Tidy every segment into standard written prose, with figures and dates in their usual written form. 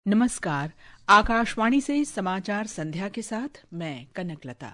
नमस्कार। आकाशवाणी से समाचार संध्या के साथ मैं कनकलता।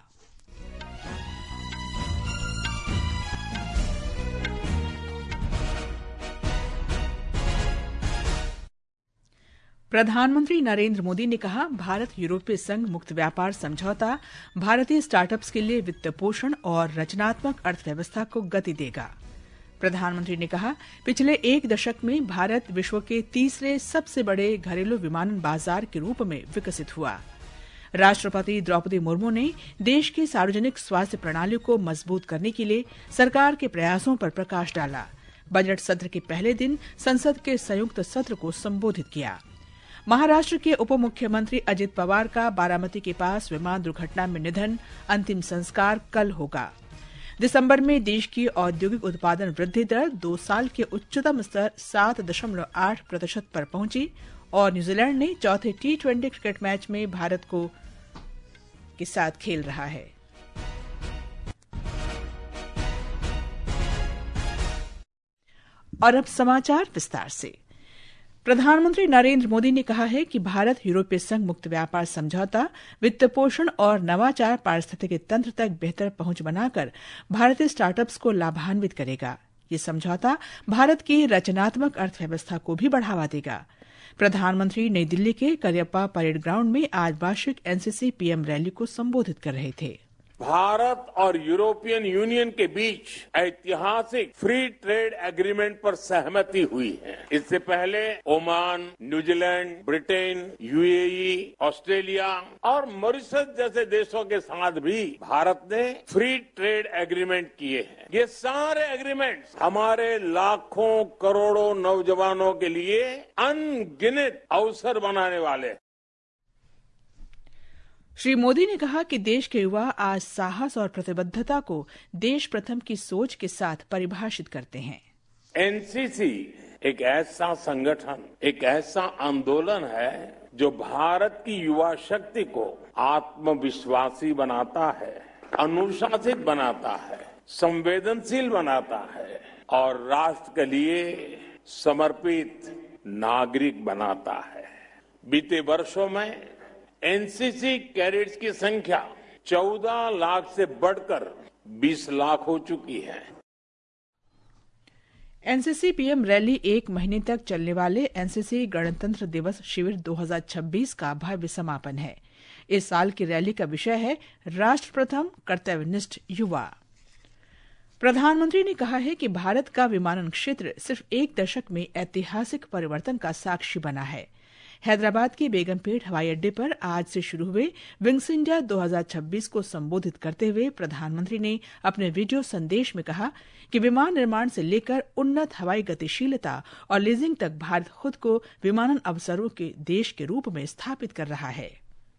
प्रधानमंत्री नरेंद्र मोदी ने कहा, भारत यूरोपीय संघ मुक्त व्यापार समझौता भारतीय स्टार्टअप्स के लिए वित्त पोषण और रचनात्मक अर्थव्यवस्था को गति देगा। प्रधानमंत्री ने कहा, पिछले एक दशक में भारत विश्व के तीसरे सबसे बड़े घरेलू विमानन बाजार के रूप में विकसित हुआ। राष्ट्रपति द्रौपदी मुर्मू ने देश की सार्वजनिक स्वास्थ्य प्रणाली को मजबूत करने के लिए सरकार के प्रयासों पर प्रकाश डाला। बजट सत्र के पहले दिन संसद के संयुक्त सत्र को संबोधित किया। महाराष्ट्र के उप मुख्यमंत्री अजित पवार का बारामती के पास विमान दुर्घटना में निधन, अंतिम संस्कार कल होगा। दिसंबर में देश की औद्योगिक उत्पादन वृद्धि दर 2 साल के उच्चतम स्तर 7.8% पर पहुंची और न्यूजीलैंड ने चौथे T20 क्रिकेट मैच में भारत के साथ खेल रहा है। और अब समाचार विस्तार से। प्रधानमंत्री नरेंद्र मोदी ने कहा है कि भारत यूरोपीय संघ मुक्त व्यापार समझौता वित्त पोषण और नवाचार पारिस्थितिकी तंत्र तक बेहतर पहुंच बनाकर भारतीय स्टार्टअप्स को लाभान्वित करेगा। ये समझौता भारत की रचनात्मक अर्थव्यवस्था को भी बढ़ावा देगा। प्रधानमंत्री नई दिल्ली के करियप्पा परेड ग्राउंड में आज वार्षिक एनसीसी पीएम रैली को संबोधित कर रहे थे। भारत और यूरोपियन यूनियन के बीच ऐतिहासिक फ्री ट्रेड एग्रीमेंट पर सहमति हुई है। इससे पहले Oman, New Zealand, Britain, UAE, Australia और मॉरिशस जैसे देशों के साथ भी भारत ने फ्री ट्रेड एग्रीमेंट किए हैं। ये सारे एग्रीमेंट्स हमारे लाखों करोड़ों नौजवानों के लिए अनगिनत अवसर बनाने वाले हैं। श्री मोदी ने कहा कि देश के युवा आज साहस और प्रतिबद्धता को देश प्रथम की सोच के साथ परिभाषित करते हैं। एनसीसी एक ऐसा संगठन, एक ऐसा आंदोलन है जो भारत की युवा शक्ति को आत्मविश्वासी बनाता है, अनुशासित बनाता है, संवेदनशील बनाता है और राष्ट्र के लिए समर्पित नागरिक बनाता है। बीते वर्षों में एनसीसी कैडेट्स की संख्या 14 लाख से बढ़कर 20 लाख हो चुकी है। एनसीसी पीएम रैली 1 महीने तक चलने वाले एनसीसी गणतंत्र दिवस शिविर 2026 का भव्य समापन है। इस साल की रैली का विषय है राष्ट्र प्रथम कर्तव्यनिष्ठ युवा। प्रधानमंत्री ने कहा है कि भारत का विमानन क्षेत्र सिर्फ एक दशक में ऐतिहासिक परिवर्तन का साक्षी बना है। हैदराबाद के बेगमपेट हवाई अड्डे पर आज से शुरू हुए विंग्स इंडिया 2026 को संबोधित करते हुए प्रधानमंत्री ने अपने वीडियो संदेश में कहा कि विमान निर्माण से लेकर उन्नत हवाई गतिशीलता और लीजिंग तक भारत खुद को विमानन अवसरों के देश के रूप में स्थापित कर रहा है।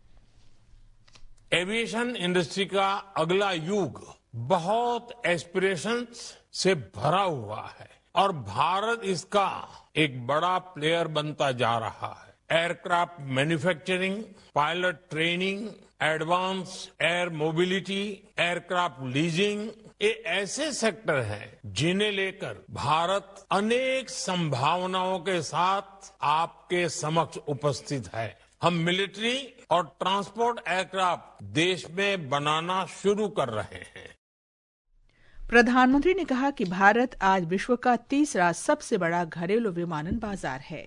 एविएशन इंडस्ट्री का अगला युग बहुत एस्पिरेशंस से भरा हुआ है और भारत इसका एक बड़ा प्लेयर बनता जा रहा है। Aircraft manufacturing, pilot training, advance air mobility, aircraft leasing, ये ऐसे सेक्टर हैं जिन्हें लेकर भारत अनेक संभावनाओं के साथ आपके समक्ष उपस्थित है। हम मिलिट्री और ट्रांसपोर्ट एयरक्राफ्ट देश में बनाना शुरू कर रहे हैं। प्रधानमंत्री ने कहा कि भारत आज विश्व का तीसरा सबसे बड़ा घरेलू विमानन बाजार है।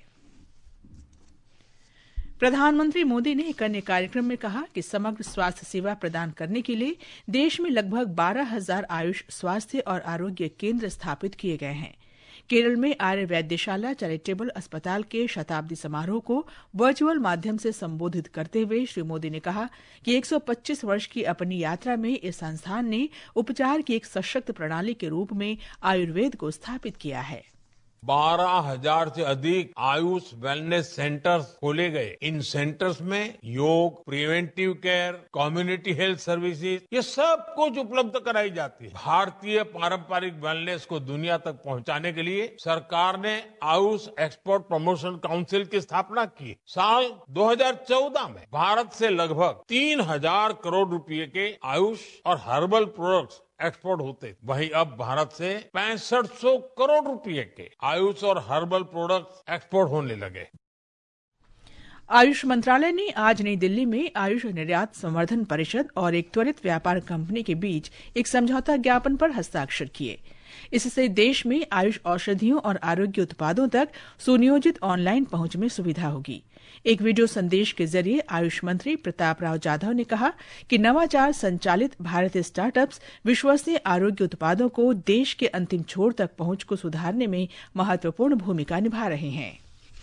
प्रधानमंत्री मोदी ने एक अन्य कार्यक्रम में कहा कि समग्र स्वास्थ्य सेवा प्रदान करने के लिए देश में लगभग 12,000 आयुष स्वास्थ्य और आरोग्य केंद्र स्थापित किए गए हैं। केरल में आर्य वैद्यशाला चैरिटेबल अस्पताल के शताब्दी समारोह को वर्चुअल माध्यम से संबोधित करते हुए श्री मोदी ने कहा कि 125 वर्ष की अपनी यात्रा में इस संस्थान ने उपचार की एक सशक्त प्रणाली के रूप में आयुर्वेद को स्थापित किया है। 12,000 से अधिक आयुष वेलनेस सेंटर्स खोले गए। इन सेंटर्स में yoga, preventive care, community health services, ये सब कुछ उपलब्ध कराई जाती है। भारतीय पारंपरिक वेलनेस को दुनिया तक पहुंचाने के लिए सरकार ने आयुष एक्सपोर्ट प्रमोशन काउंसिल की स्थापना की। साल 2014 में भारत से लगभग 3,000 करोड़ रुपए के आयुष और हर्बल प्रोडक्ट्स एक्सपोर्ट होते। वहीं अब भारत से 6500 करोड़ रुपए के आयुष और हर्बल प्रोडक्ट्स एक्सपोर्ट होने लगे। आयुष मंत्रालय ने आज नई दिल्ली में आयुष निर्यात संवर्धन परिषद और एक त्वरित व्यापार कंपनी के बीच एक समझौता ज्ञापन पर हस्ताक्षर किए। इससे देश में आयुष औषधियों और आरोग्य उत्पादों तक सुनियोजित ऑनलाइन पहुंच में सुविधा होगी। एक वीडियो संदेश के जरिए आयुष मंत्री प्रताप राव जाधव ने कहा कि नवाचार संचालित भारतीय स्टार्टअप्स विश्वसनीय आरोग्य उत्पादों को देश के अंतिम छोर तक पहुंच को सुधारने में महत्वपूर्ण भूमिका निभा रहे हैं।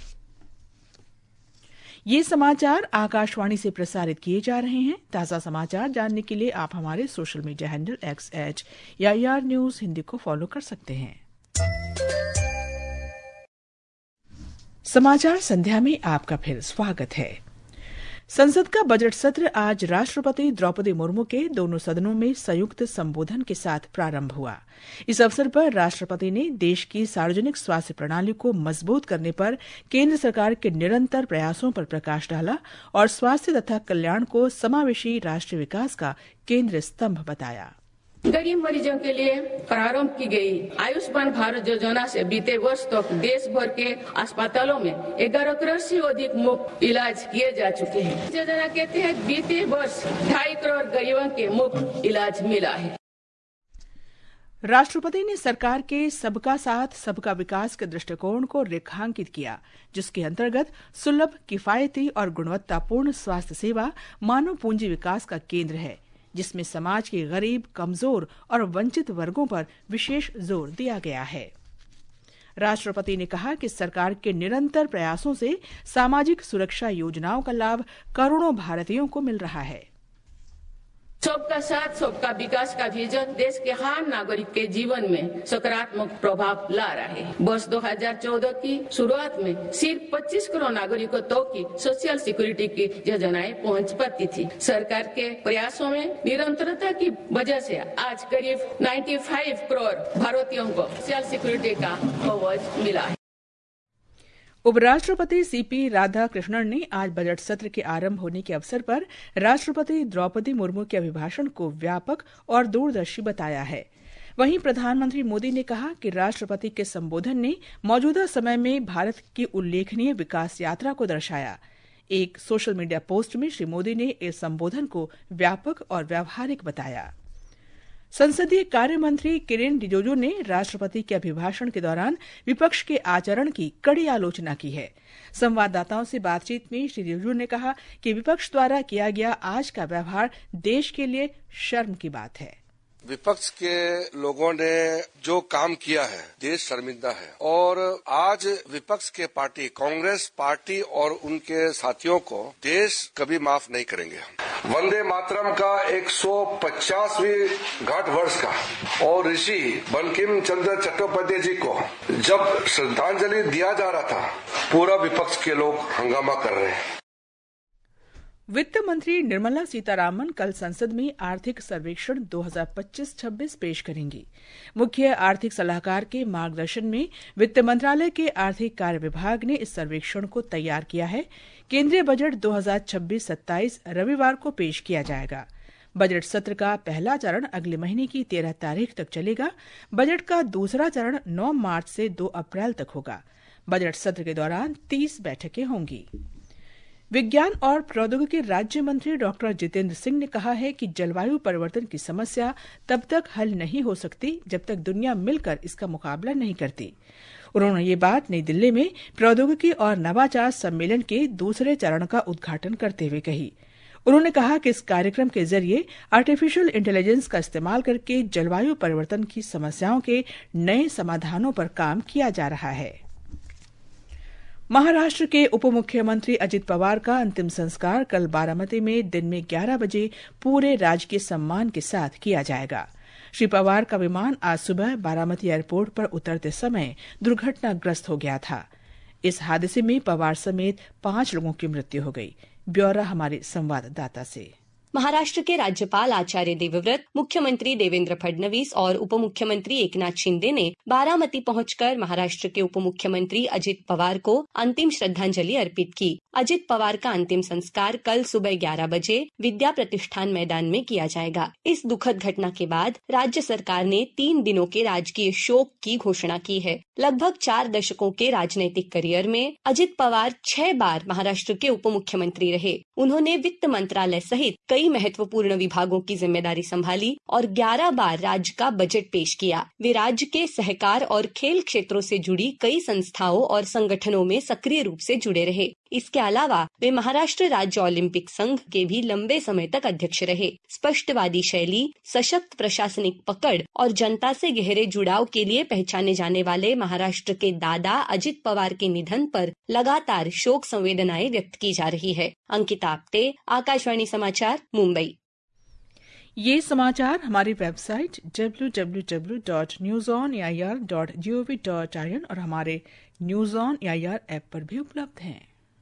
ये समाचार आकाशवाणी से प्रसारित किए जा रहे हैं। ताजा समाचार जानने के लिए आप हमारे social media handle X@AR News Hindi को फॉलो कर सकते हैं। समाचार संध्या में आपका फिर स्वागत है। संसद का बजट सत्र आज राष्ट्रपति द्रौपदी मुर्मू के दोनों सदनों में संयुक्त संबोधन के साथ प्रारंभ हुआ। इस अवसर पर राष्ट्रपति ने देश की सार्वजनिक स्वास्थ्य प्रणाली को मजबूत करने पर केंद्र सरकार के निरंतर प्रयासों पर प्रकाश डाला और स्वास्थ्य तथा कल्याण को समावेशी राष्ट्रीय विकास का केंद्र स्तंभ बताया। गरीब मरीजों के लिए प्रारंभ की गई आयुष्मान भारत योजना से बीते वर्ष तक देश भर के अस्पतालों में 11 करोड़ से अधिक मुफ्त इलाज किए जा चुके हैं। योजना के तहत बीते वर्ष 2.5 करोड़ गरीबों के मुफ्त इलाज मिला है। राष्ट्रपति ने सरकार के सबका साथ सबका विकास के दृष्टिकोण को रेखांकित किया, जिसके अंतर्गत सुलभ, किफायती और गुणवत्तापूर्ण स्वास्थ्य सेवा मानव पूंजी विकास का केंद्र है, जिसमें समाज के गरीब, कमजोर और वंचित वर्गों पर विशेष जोर दिया गया है। राष्ट्रपति ने कहा कि सरकार के निरंतर प्रयासों से सामाजिक सुरक्षा योजनाओं का लाभ करोड़ों भारतीयों को मिल रहा है। सबका साथ सबका विकास का विजन देश के हर नागरिक के जीवन में सकारात्मक प्रभाव ला रहा है। वर्ष 2014 की शुरुआत में सिर्फ 25 करोड़ नागरिकों तक की सोशल सिक्योरिटी की योजनाएं पहुंच पाती थी। सरकार के प्रयासों में निरंतरता की वजह से आज करीब 95 करोड़ भारतीयों को सोशल सिक्योरिटी का कवच मिला है। उपराष्ट्रपति सीपी राधाकृष्णन ने आज बजट सत्र के आरंभ होने के अवसर पर राष्ट्रपति द्रौपदी मुर्मू के अभिभाषण को व्यापक और दूरदर्शी बताया है। वहीं प्रधानमंत्री मोदी ने कहा कि राष्ट्रपति के संबोधन ने मौजूदा समय में भारत की उल्लेखनीय विकास यात्रा को दर्शाया। एक सोशल मीडिया पोस्ट में श्री मोदी ने इस संबोधन को व्यापक और व्यावहारिक बताया। संसदीय कार्य मंत्री किरेन रिजिजू ने राष्ट्रपति के अभिभाषण के दौरान विपक्ष के आचरण की कड़ी आलोचना की है। संवाददाताओं से बातचीत में श्री रिजिजू ने कहा कि विपक्ष द्वारा किया गया आज का व्यवहार देश के लिए शर्म की बात है। विपक्ष के लोगों ने जो काम किया है, देश शर्मिंदा है और आज विपक्ष के पार्टी कांग्रेस पार्टी और उनके साथियों को देश कभी माफ नहीं करेंगे। वंदे मातरम का 150वीं घाट वर्ष का और ऋषि बंकिम चंद्र चट्टोपाध्याय जी को जब श्रद्धांजलि दिया जा रहा था, पूरा विपक्ष के लोग हंगामा कर रहे हैं। वित्त मंत्री निर्मला सीतारामन कल संसद में आर्थिक सर्वेक्षण 2025-26 पेश करेंगी। मुख्य आर्थिक सलाहकार के मार्गदर्शन में वित्त मंत्रालय के आर्थिक कार्य विभाग ने इस सर्वेक्षण को तैयार किया है। केंद्रीय बजट 2026-27 रविवार को पेश किया जाएगा। बजट सत्र का पहला चरण अगले महीने की 13 तारीख तक चलेगा। बजट का दूसरा चरण 9 मार्च से 2 अप्रैल तक होगा। बजट सत्र के दौरान 30 बैठकें होंगी। विज्ञान और प्रौद्योगिकी राज्य मंत्री डॉक्टर जितेंद्र सिंह ने कहा है कि जलवायु परिवर्तन की समस्या तब तक हल नहीं हो सकती जब तक दुनिया मिलकर इसका मुकाबला नहीं करती। उन्होंने ये बात नई दिल्ली में प्रौद्योगिकी और नवाचार सम्मेलन के दूसरे चरण का उद्घाटन करते हुए कही। उन्होंने कहा कि इस कार्यक्रम के जरिए आर्टिफिशियल इंटेलिजेंस का इस्तेमाल करके जलवायु परिवर्तन की समस्याओं के नए समाधानों पर काम किया जा रहा है। महाराष्ट्र के उप मुख्यमंत्री अजित पवार का अंतिम संस्कार कल बारामती में दिन में 11 बजे पूरे राजकीय सम्मान के साथ किया जाएगा। श्री पवार का विमान आज सुबह बारामती एयरपोर्ट पर उतरते समय दुर्घटनाग्रस्त हो गया था। इस हादसे में पवार समेत 5 लोगों की मृत्यु हो गई। ब्यौरा हमारे संवाददाता से। महाराष्ट्र के राज्यपाल आचार्य देवव्रत, मुख्यमंत्री देवेंद्र फडणवीस और उप मुख्यमंत्री एकनाथ शिंदे ने बारामती पहुंचकर महाराष्ट्र के उप मुख्यमंत्री अजित पवार को अंतिम श्रद्धांजलि अर्पित की। अजित पवार का अंतिम संस्कार कल सुबह 11 बजे विद्या प्रतिष्ठान मैदान में किया जाएगा। इस दुखद घटना के बाद राज्य सरकार ने 3 दिनों के राजकीय शोक की घोषणा की है। लगभग 4 दशकों के राजनीतिक करियर में अजित पवार 6 बार महाराष्ट्र के उप मुख्यमंत्री रहे। उन्होंने वित्त मंत्रालय सहित कई महत्वपूर्ण विभागों की जिम्मेदारी संभाली और 11 बार राज्य का बजट पेश किया। वे राज्य के सहकार और खेल क्षेत्रों से जुड़ी कई संस्थाओं और संगठनों में सक्रिय रूप से जुड़े रहे। इसके अलावा वे महाराष्ट्र राज्य ओलंपिक संघ के भी लंबे समय तक अध्यक्ष रहे। स्पष्टवादी शैली, सशक्त प्रशासनिक पकड़ और जनता से गहरे जुड़ाव के लिए पहचाने जाने वाले महाराष्ट्र के दादा अजित पवार के निधन पर लगातार शोक संवेदनाएं व्यक्त की जा रही है। अंकिता आपटे, आकाशवाणी समाचार, मुंबई। ये समाचार हमारी वेबसाइट www.newsonair.gov.in और हमारे न्यूज ऑन एआईआर ऐप पर भी उपलब्ध हैं।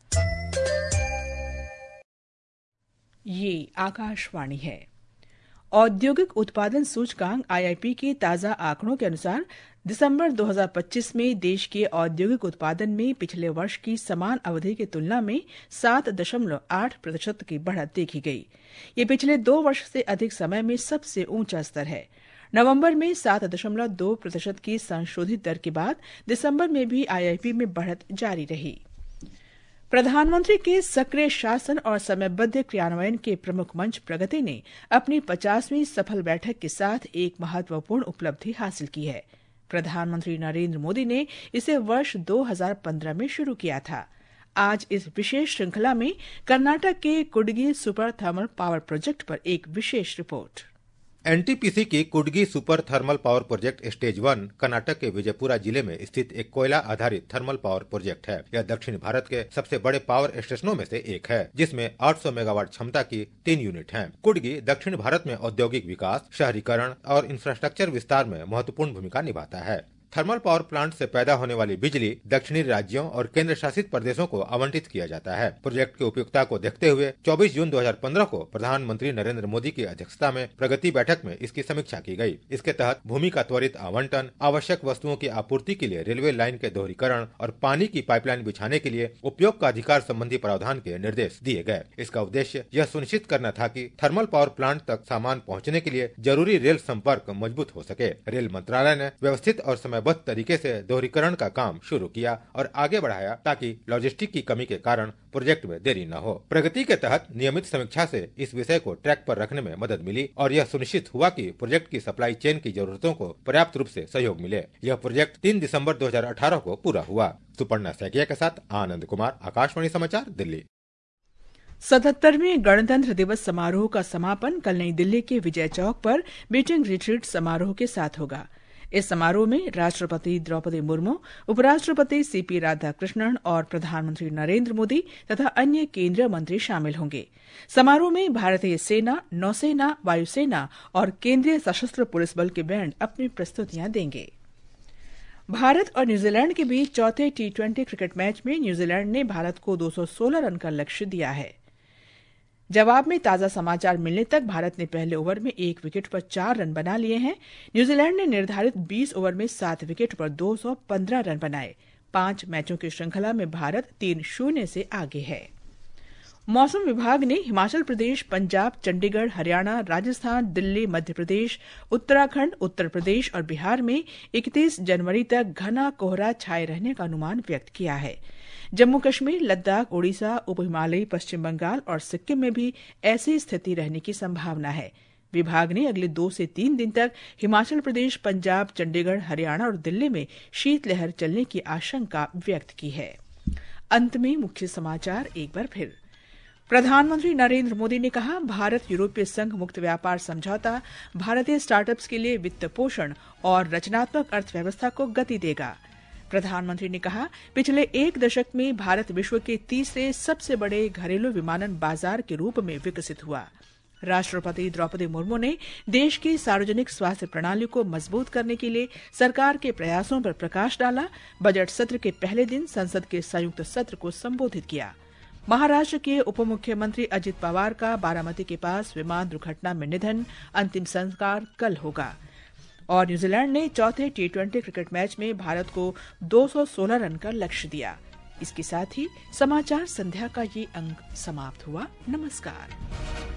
ये आकाशवाणी है। औद्योगिक उत्पादन सूचकांक आईआईपी के ताजा आंकड़ों के अनुसार दिसंबर 2025 में देश के औद्योगिक उत्पादन में पिछले वर्ष की समान अवधि की तुलना में 7.8% की बढ़त देखी गई। ये पिछले 2 वर्ष से अधिक समय में सबसे ऊंचा स्तर है। नवंबर में 7.2% की संशोधित दर के बाद दिसंबर में भी आईआईपी में बढ़त जारी रही। प्रधानमंत्री के सक्रिय शासन और समयबद्ध क्रियान्वयन के प्रमुख मंच प्रगति ने अपनी 50वीं सफल बैठक के साथ एक महत्वपूर्ण उपलब्धि हासिल की है। प्रधानमंत्री नरेंद्र मोदी ने इसे वर्ष 2015 में शुरू किया था। आज इस विशेष श्रृंखला में कर्नाटक के Kudgi super thermal power project पर एक विशेष रिपोर्ट। एनटीपीसी की Kudgi super thermal power project stage 1 Karnataka के विजयपुरा जिले में स्थित एक कोयला आधारित थर्मल पावर प्रोजेक्ट है। यह दक्षिण भारत के सबसे बड़े पावर स्टेशनों में से एक है, जिसमें 800 मेगावाट क्षमता की 3 यूनिट हैं। कुडगी दक्षिण भारत में औद्योगिक विकास, शहरीकरण और इंफ्रास्ट्रक्चर विस्तार में महत्वपूर्ण भूमिका निभाता है। थर्मल पावर प्लांट से पैदा होने वाली बिजली दक्षिणी राज्यों और केंद्र शासित प्रदेशों को आवंटित किया जाता है। प्रोजेक्ट की उपयुक्तता को देखते हुए 24 जून 2015 को प्रधानमंत्री नरेंद्र मोदी की अध्यक्षता में प्रगति बैठक में इसकी समीक्षा की गई। इसके तहत भूमि का त्वरित आवंटन, आवश्यक वस्तुओं की आपूर्ति के लिए रेलवे लाइन के दोहरीकरण और पानी की पाइपलाइन बिछाने के लिए उपयोग का अधिकार संबंधी प्रावधान के निर्देश दिए गए। इसका उद्देश्य यह सुनिश्चित करना था कि थर्मल पावर प्लांट तक सामान पहुँचने के लिए जरूरी रेल संपर्क मजबूत हो सके। रेल मंत्रालय ने व्यवस्थित और समयबद्ध तरीके से दोहरीकरण का काम शुरू किया और आगे बढ़ाया ताकि लॉजिस्टिक की कमी के कारण प्रोजेक्ट में देरी न हो। प्रगति के तहत नियमित समीक्षा से इस विषय को ट्रैक पर रखने में मदद मिली और यह सुनिश्चित हुआ कि प्रोजेक्ट की सप्लाई चेन की जरूरतों को पर्याप्त रूप से सहयोग मिले। यह प्रोजेक्ट 3 दिसंबर 2018 को पूरा हुआ। सुपर्णा सैकिया के साथ आनंद कुमार, आकाशवाणी समाचार, दिल्ली। 77वें गणतंत्र दिवस समारोह का समापन कल नई दिल्ली के विजय चौक पर मीटिंग रिट्रीट समारोह के साथ होगा। इस समारोह में राष्ट्रपति द्रौपदी मुर्मू, उपराष्ट्रपति सीपी राधाकृष्णन और प्रधानमंत्री नरेंद्र मोदी तथा अन्य केंद्रीय मंत्री शामिल होंगे। समारोह में भारतीय सेना, नौसेना, वायुसेना और केंद्रीय सशस्त्र पुलिस बल के बैंड अपनी प्रस्तुतियां देंगे। भारत और न्यूजीलैंड के बीच चौथे T20 क्रिकेट मैच में न्यूजीलैंड ने भारत को 216 रन का लक्ष्य दिया है। जवाब में ताजा समाचार मिलने तक भारत ने पहले ओवर में 1 विकेट पर 4 रन बना लिए हैं। न्यूजीलैंड ने निर्धारित 20 ओवर में 7 विकेट पर 215 रन बनाए। 5 मैचों की श्रृंखला में भारत 3-0 से आगे है। मौसम विभाग ने हिमाचल प्रदेश, पंजाब, चंडीगढ़, हरियाणा, राजस्थान, दिल्ली, मध्य प्रदेश, उत्तराखंड, उत्तर प्रदेश और बिहार में 31 जनवरी तक घना कोहरा छाए रहने का अनुमान व्यक्त किया है। जम्मू कश्मीर, लद्दाख, ओडिशा, उप हिमालयी पश्चिम बंगाल और सिक्किम में भी ऐसी स्थिति रहने की संभावना है। विभाग ने अगले 2 से 3 दिन तक हिमाचल प्रदेश, पंजाब, चंडीगढ़, हरियाणा और दिल्ली में शीतलहर चलने की आशंका व्यक्त की है। अंत में मुख्य समाचार एक बार फिर। प्रधानमंत्री नरेंद्र मोदी ने कहा, भारत यूरोपीय संघ मुक्त व्यापार समझौता भारतीय स्टार्टअप्स के लिए वित्त पोषण और रचनात्मक अर्थव्यवस्था को गति देगा। प्रधानमंत्री ने कहा, पिछले 1 दशक में भारत विश्व के तीसरे सबसे बड़े घरेलू विमानन बाजार के रूप में विकसित हुआ। राष्ट्रपति द्रौपदी मुर्मू ने देश की सार्वजनिक स्वास्थ्य प्रणाली को मजबूत करने के लिए सरकार के प्रयासों पर प्रकाश डाला। बजट सत्र के पहले दिन संसद के संयुक्त सत्र को संबोधित किया। महाराष्ट्र के उप मुख्यमंत्री अजित पवार का बारामती के पास विमान दुर्घटना में निधन, अंतिम संस्कार कल होगा। और न्यूजीलैंड ने चौथे T20 क्रिकेट मैच में भारत को 216 रन का लक्ष्य दिया। इसके साथ ही समाचार संध्या का ये अंक समाप्त हुआ। नमस्कार।